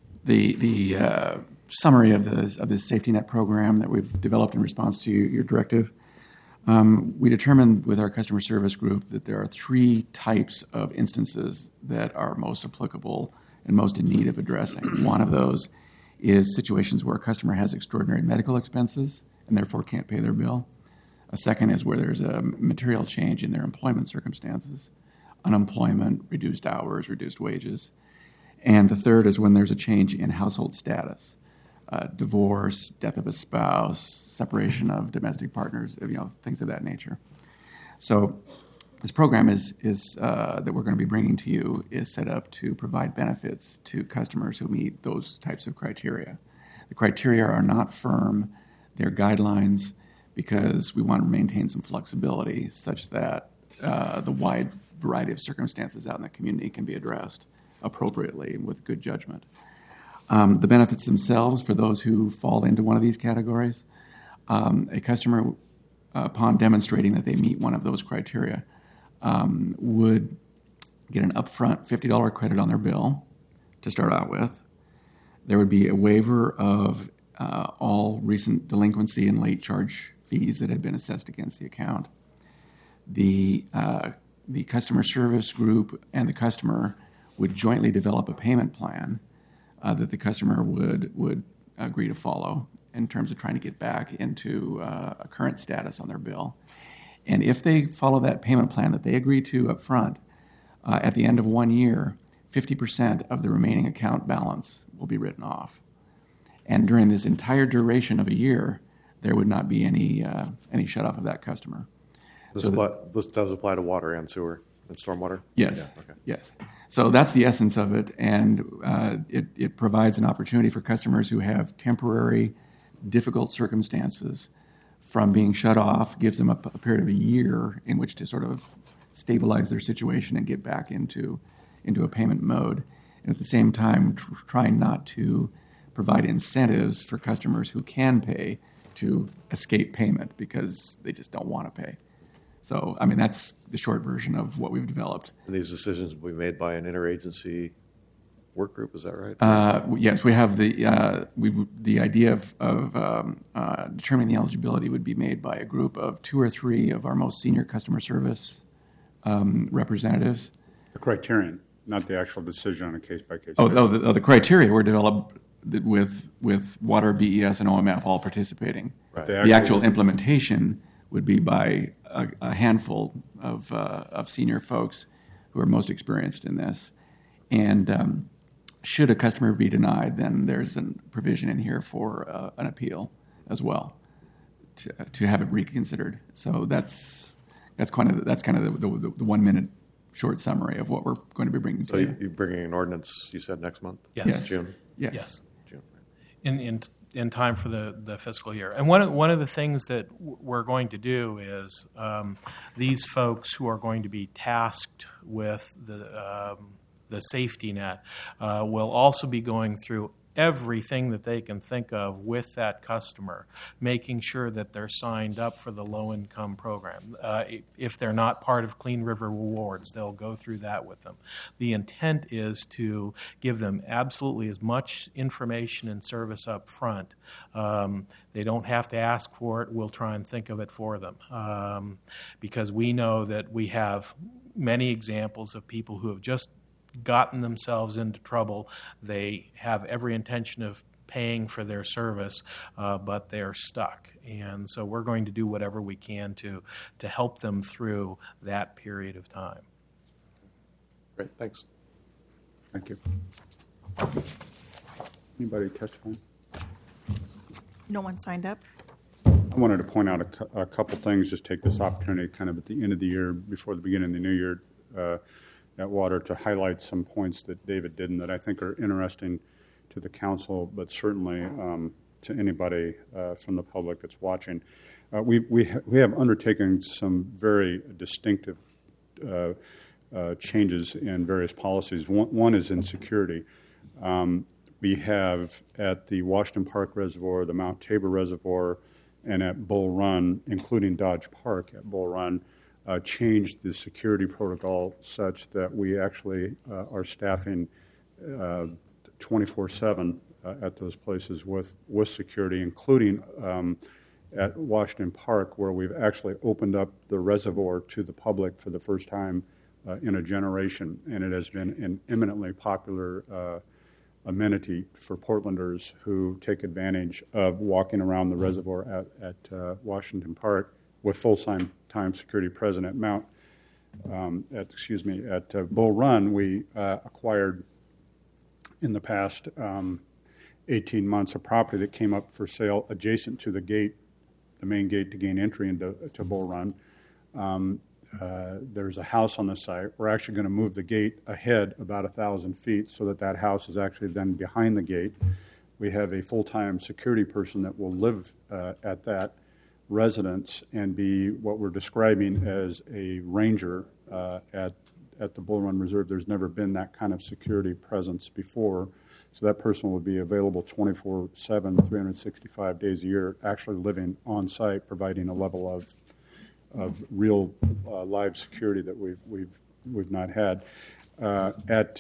Speaker 12: The summary of the safety net program that we've developed in response to your directive. We determined with our customer service group that there are 3 types of instances that are most applicable and most in need of addressing. One of those is situations where a customer has extraordinary medical expenses and therefore can't pay their bill. A second is where there's a material change in their employment circumstances, unemployment, reduced hours, reduced wages. And the third is when there's a change in household status, divorce, death of a spouse, separation of domestic partners, things of that nature. So this program is that we're going to be bringing to you is set up to provide benefits to customers who meet those types of criteria. The criteria are not firm. They're guidelines because we want to maintain some flexibility such that the wide variety of circumstances out in the community can be addressed appropriately and with good judgment. The benefits themselves for those who fall into one of these categories, a customer, upon demonstrating that they meet one of those criteria, would get an upfront $50 credit on their bill to start out with. There would be a waiver of all recent delinquency and late charge fees that had been assessed against the account. The customer service group and the customer would jointly develop a payment plan that the customer would agree to follow in terms of trying to get back into a current status on their bill. And if they follow that payment plan that they agree to up front, at the end of 1 year, 50% of the remaining account balance will be written off. And during this entire duration of a year, there would not be any shut-off of that customer.
Speaker 11: This does apply to water and sewer and stormwater?
Speaker 12: Yes.
Speaker 11: Yeah, okay.
Speaker 12: Yes. So that's the essence of it, and it provides an opportunity for customers who have temporary, difficult circumstances from being shut off, gives them a period of a year in which to sort of stabilize their situation and get back into a payment mode, and at the same time trying not to provide incentives for customers who can pay to escape payment because they just don't want to pay. So, I mean, that's the short version of what we've developed.
Speaker 11: And these decisions will be made by an interagency work group, is that right?
Speaker 12: Yes, we have the idea of determining the eligibility would be made by a group of 2 or 3 of our most senior customer service representatives.
Speaker 1: The criterion, not the actual decision on a case-by-case basis.
Speaker 12: The criteria were developed with Water, BES, and OMF all participating.
Speaker 11: Right.
Speaker 12: The actual implementation would be by a handful of senior folks who are most experienced in this. And should a customer be denied, then there's a provision in here for an appeal as well to have it reconsidered. So that's kind of the 1 minute short summary of what we're going to be bringing to you.
Speaker 11: So you're bringing an ordinance, you said, next month?
Speaker 9: Yes.
Speaker 11: June?
Speaker 12: Yes.
Speaker 11: June.
Speaker 9: In in time for the fiscal year. And one of the things that we're going to do is these folks who are going to be tasked with the safety net will also be going through everything that they can think of with that customer, making sure that they're signed up for the low-income program. If they're not part of Clean River Rewards, they'll go through that with them. The intent is to give them absolutely as much information and service up front. They don't have to ask for it. We'll try and think of it for them, because we know that we have many examples of people who have just gotten themselves into trouble. They have every intention of paying for their service, but they're stuck. And so we're going to do whatever we can to help them through that period of time.
Speaker 11: Great, thanks.
Speaker 1: Thank you. Anybody testifying?
Speaker 2: No one signed up.
Speaker 1: I wanted to point out a couple things, just take this opportunity kind of at the end of the year, before the beginning of the new year, at Water, to highlight some points that David did and that I think are interesting to the council, but certainly to anybody from the public that's watching. We have undertaken some very distinctive changes in various policies. One is in security. We have at the Washington Park Reservoir, the Mount Tabor Reservoir, and at Bull Run, including Dodge Park at Bull Run, changed the security protocol such that we actually are staffing 24/7 at those places with security, including at Washington Park, where we've actually opened up the reservoir to the public for the first time in a generation, and it has been an eminently popular amenity for Portlanders who take advantage of walking around the reservoir at Washington Park with full-time security present. At Bull Run, we acquired in the past 18 months a property that came up for sale adjacent to the gate, the main gate to gain entry into Bull Run. There's a house on the site. We're actually going to move the gate ahead about 1,000 feet so that house is actually then behind the gate. We have a full-time security person that will live at that residence and be what we're describing as a ranger at the Bull Run Reserve. There's never been that kind of security presence before. So that person will be available 24/7, 365 days a year, actually living on site, providing a level of real live security that we've not had. At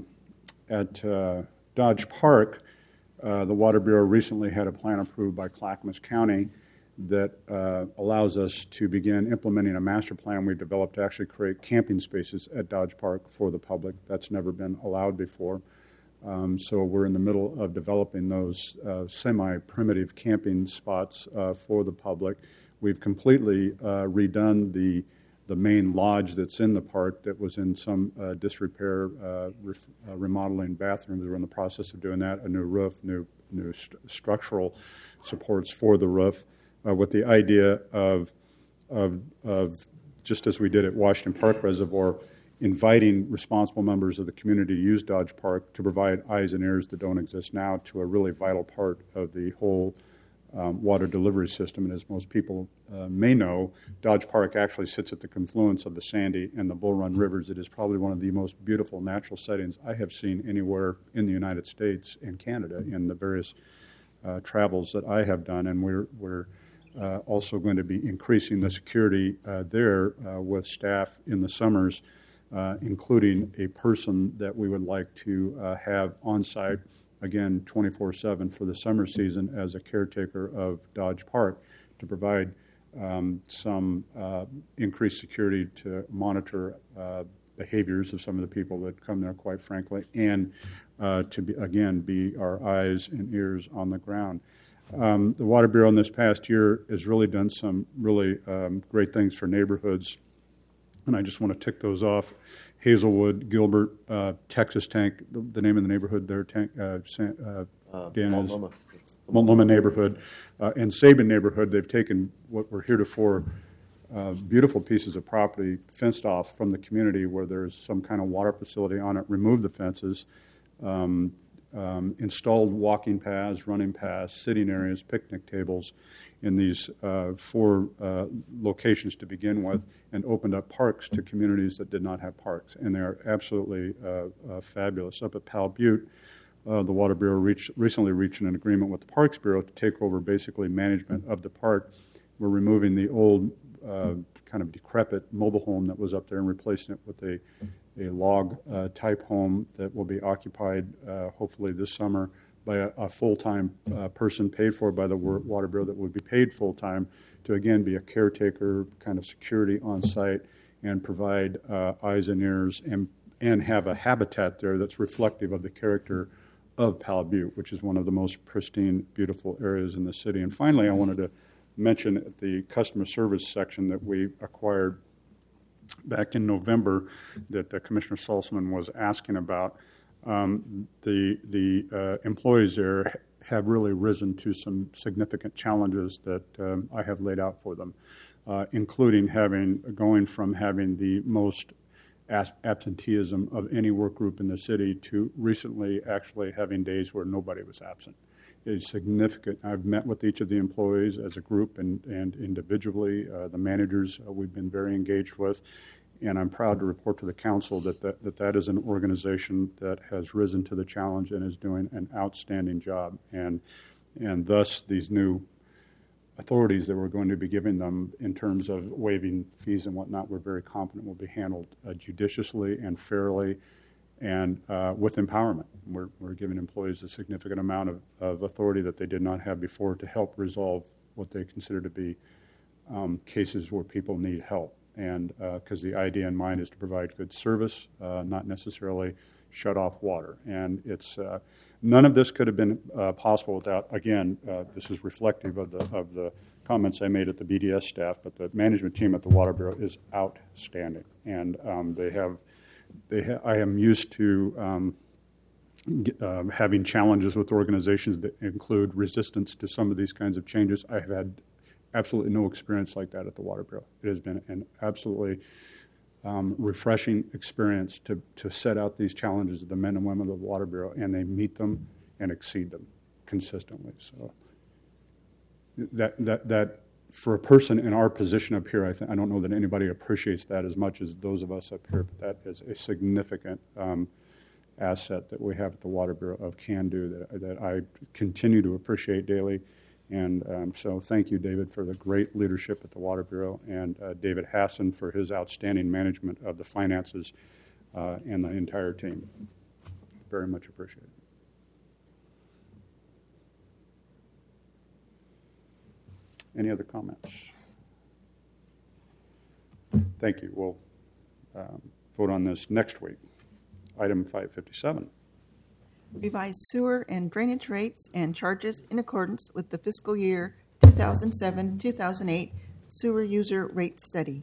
Speaker 1: Dodge Park, the Water Bureau recently had a plan approved by Clackamas County that allows us to begin implementing a master plan we've developed to actually create camping spaces at Dodge Park for the public. That's never been allowed before. So we're in the middle of developing those semi-primitive camping spots for the public. We've completely redone the main lodge that's in the park that was in some disrepair, remodeling bathrooms. We're in the process of doing that, a new roof, new structural supports for the roof, with the idea of just as we did at Washington Park Reservoir, inviting responsible members of the community to use Dodge Park to provide eyes and ears that don't exist now to a really vital part of the whole water delivery system. And as most people may know, Dodge Park actually sits at the confluence of the Sandy and the Bull Run Rivers. It is probably one of the most beautiful natural settings I have seen anywhere in the United States and Canada in the various travels that I have done. And we're also going to be increasing the security there with staff in the summers, including a person that we would like to have on site, again, 24/7 for the summer season as a caretaker of Dodge Park to provide some increased security to monitor behaviors of some of the people that come there, quite frankly, and to be our eyes and ears on the ground. The Water Bureau in this past year has really done some really great things for neighborhoods, and I just want to tick those off. Hazelwood, Gilbert, Texas Tank, the name of the neighborhood there, Dan is Multnomah neighborhood, and Sabin neighborhood. They've taken what were heretofore beautiful pieces of property fenced off from the community where there's some kind of water facility on it, removed the fences, installed walking paths, running paths, sitting areas, picnic tables in these 4 locations to begin with, and opened up parks to communities that did not have parks. And they are absolutely fabulous. Up at Powell Butte, the Water Bureau recently reached an agreement with the Parks Bureau to take over basically management of the park. We're removing the old kind of decrepit mobile home that was up there and replacing it with a log type home that will be occupied hopefully this summer by a full-time person paid for by the Water Bureau that would be paid full-time to, again, be a caretaker, kind of security on site, and provide eyes and ears and have a habitat there that's reflective of the character of Powell Butte, which is one of the most pristine, beautiful areas in the city. And finally, I wanted to mention the customer service section that we acquired back in November that Commissioner Salzman was asking about. The employees there have really risen to some significant challenges that I have laid out for them, including going from having the most absenteeism of any work group in the city to recently actually having days where nobody was absent. It's significant. I've met with each of the employees as a group and individually. The managers we've been very engaged with, and I'm proud to report to the council that is an organization that has risen to the challenge and is doing an outstanding job. And thus these new authorities that we're going to be giving them in terms of waiving fees and whatnot, we're very confident will be handled judiciously and fairly and with empowerment. We're giving employees a significant amount of authority that they did not have before to help resolve what they consider to be cases where people need help. And because the idea in mind is to provide good service, not necessarily shut off water. And it's none of this could have been possible without, again, this is reflective of the comments I made at the BDS staff, but the management team at the Water Bureau is outstanding. And I am used to having challenges with organizations that include resistance to some of these kinds of changes. I have had absolutely no experience like that at the Water Bureau. It has been an absolutely refreshing experience to set out these challenges of the men and women of the Water Bureau, and they meet them and exceed them consistently. So that for a person in our position up here, I don't know that anybody appreciates that as much as those of us up here, but that is a significant asset that we have at the Water Bureau of can-do that I continue to appreciate daily. And so thank you, David, for the great leadership at the Water Bureau, and David Hassan for his outstanding management of the finances and the entire team. Very much appreciated. Any other comments? Thank you. We'll vote on this next week. Item 557.
Speaker 2: Revise sewer and drainage rates and charges in accordance with the fiscal year 2007-2008 sewer user rate study.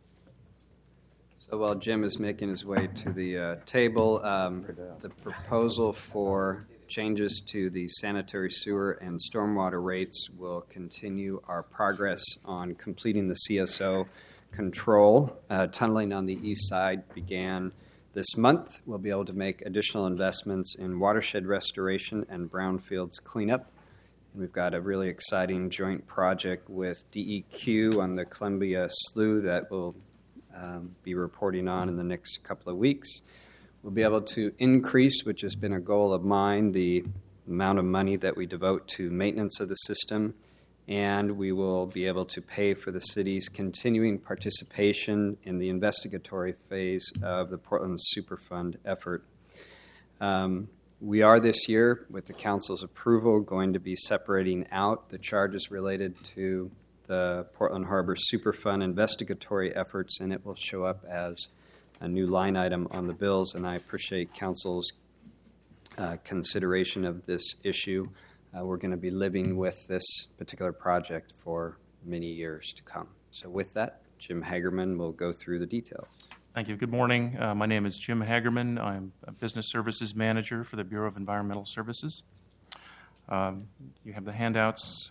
Speaker 7: So while Jim is making his way to the table, the proposal for changes to the sanitary sewer and stormwater rates will continue our progress on completing the CSO control. Tunneling on the east side began this month. We'll be able to make additional investments in watershed restoration and brownfields cleanup. And we've got a really exciting joint project with DEQ on the Columbia Slough that we'll be reporting on in the next couple of weeks. We'll be able to increase, which has been a goal of mine, the amount of money that we devote to maintenance of the system, and we will be able to pay for the city's continuing participation in the investigatory phase of the Portland Superfund effort. We are this year, with the council's approval, going to be separating out the charges related to the Portland Harbor Superfund investigatory efforts, and it will show up as a new line item on the bills, and I appreciate council's consideration of this issue. We're going to be living with this particular project for many years to come. So with that, Jim Hagerman will go through the details.
Speaker 13: Thank you. Good morning. My name is Jim Hagerman. I'm a Business Services Manager for the Bureau of Environmental Services. You have the handouts.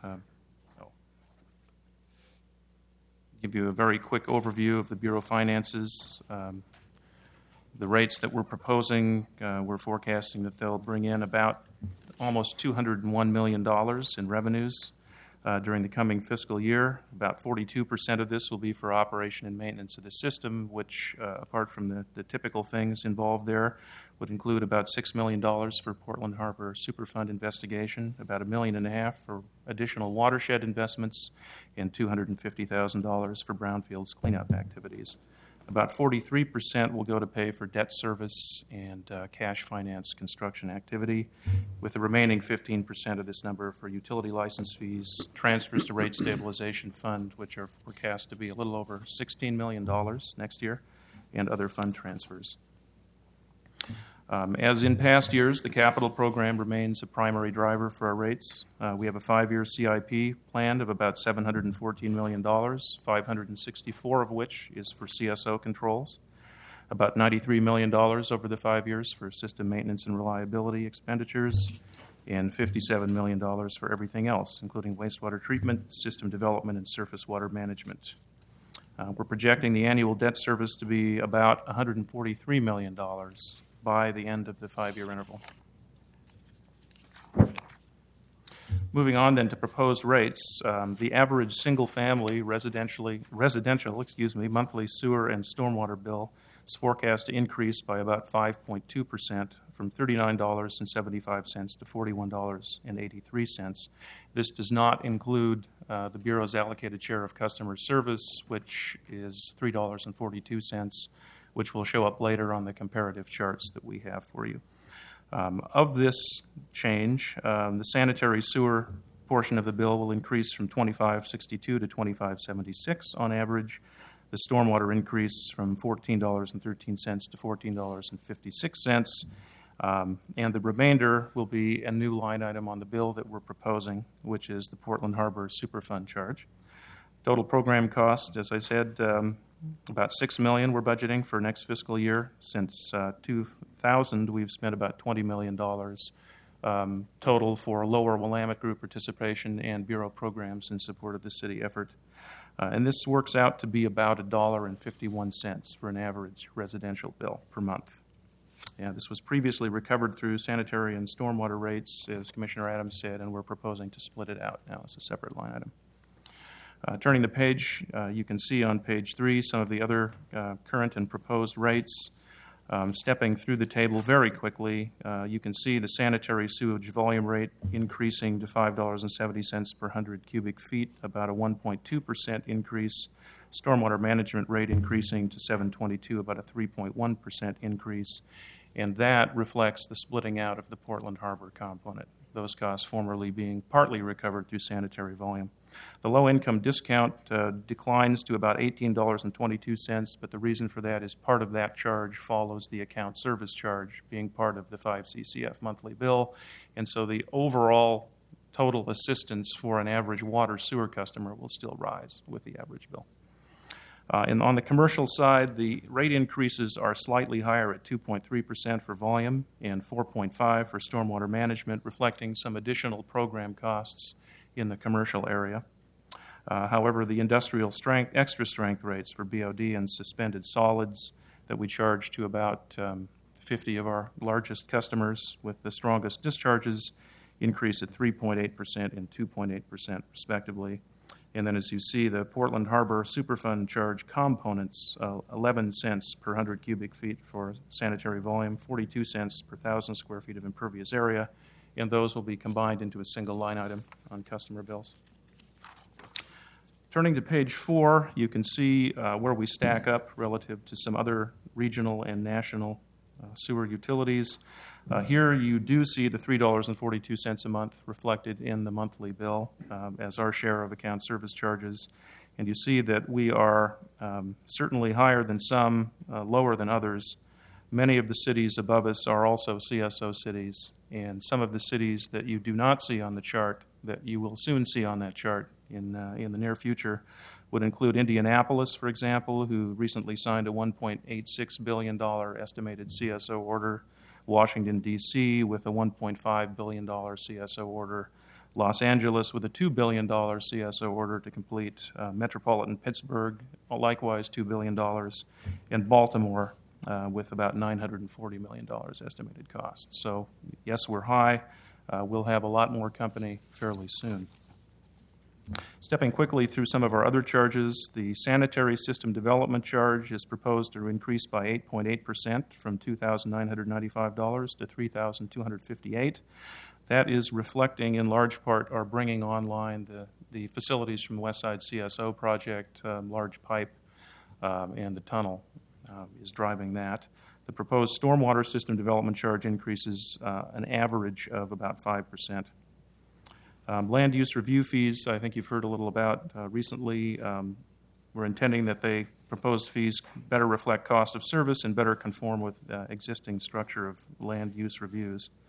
Speaker 13: Give you a very quick overview of the Bureau finances. The rates that we're proposing, we're forecasting that they'll bring in about almost $201 million in revenues during the coming fiscal year. About 42% of this will be for operation and maintenance of the system, which, apart from the typical things involved there, would include about $6 million for Portland Harbor Superfund investigation, about $1.5 million for additional watershed investments, and $250,000 for brownfields cleanup activities. About 43% will go to pay for debt service and cash finance construction activity, with the remaining 15% of this number for utility license fees, transfers to rate stabilization fund, which are forecast to be a little over $16 million next year, and other fund transfers. As in past years, the capital program remains a primary driver for our rates. We have a 5-year CIP planned of about $714 million, $564 of which is for CSO controls, about $93 million over the 5 years for system maintenance and reliability expenditures, and $57 million for everything else, including wastewater treatment, system development, and surface water management. We're projecting the annual debt service to be about $143 million by the end of the 5-year interval. Moving on then to proposed rates, the average single-family residential monthly sewer and stormwater bill is forecast to increase by about 5.2%, from $39.75 to $41.83. This does not include the Bureau's allocated share of customer service, which is $3.42, which will show up later on the comparative charts that we have for you. Of this change, the sanitary sewer portion of the bill will increase from $25.62 to $25.76 on average. The stormwater increase from $14.13 to $14.56. And the remainder will be a new line item on the bill that we're proposing, which is the Portland Harbor Superfund charge. Total program cost, as I said, about $6 million we're budgeting for next fiscal year. Since 2000, we've spent about $20 million total for lower Willamette Group participation and Bureau programs in support of the city effort. And this works out to be about $1.51 for an average residential bill per month. This was previously recovered through sanitary and stormwater rates, as Commissioner Adams said, and we're proposing to split it out now as a separate line item. Turning the page, you can see on page 3 some of the other current and proposed rates. Stepping through the table very quickly, you can see the sanitary sewage volume rate increasing to $5.70 per 100 cubic feet, about a 1.2% increase. Stormwater management rate increasing to $7.22, about a 3.1% increase. And that reflects the splitting out of the Portland Harbor component, those costs formerly being partly recovered through sanitary volume. The low-income discount declines to about $18.22, but the reason for that is part of that charge follows the account service charge being part of the 5 CCF monthly bill, and so the overall total assistance for an average water sewer customer will still rise with the average bill. And on the commercial side, the rate increases are slightly higher at 2.3% for volume and 4.5% for stormwater management, reflecting some additional program costs in the commercial area. However, the industrial strength, extra strength rates for BOD and suspended solids that we charge to about 50 of our largest customers with the strongest discharges increase at 3.8% and 2.8% respectively. And then as you see, the Portland Harbor Superfund charge components, 11 cents per 100 cubic feet for sanitary volume, 42 cents per 1,000 square feet of impervious area, and those will be combined into a single line item on customer bills. Turning to page 4, you can see where we stack up relative to some other regional and national sewer utilities. Here you do see the $3.42 a month reflected in the monthly bill as our share of account service charges. And you see that we are certainly higher than some, lower than others. Many of the cities above us are also CSO cities, and some of the cities that you do not see on the chart, that you will soon see on that chart in the near future, would include Indianapolis, for example, who recently signed a $1.86 billion estimated CSO order, Washington, D.C. with a $1.5 billion CSO order, Los Angeles with a $2 billion CSO order to complete, Metropolitan Pittsburgh, likewise $2 billion, and Baltimore with about $940 million estimated cost. So, yes, we're high. We'll have a lot more company fairly soon. Stepping quickly through some of our other charges, the sanitary system development charge is proposed to increase by 8.8% from $2,995 to $3,258. That is reflecting in large part our bringing online the facilities from the Westside CSO project, large pipe, and the tunnel is driving that. The proposed stormwater system development charge increases an average of about 5%. Land use review fees, I think you've heard a little about recently. We're intending that the proposed fees better reflect cost of service and better conform with existing structure of land use reviews.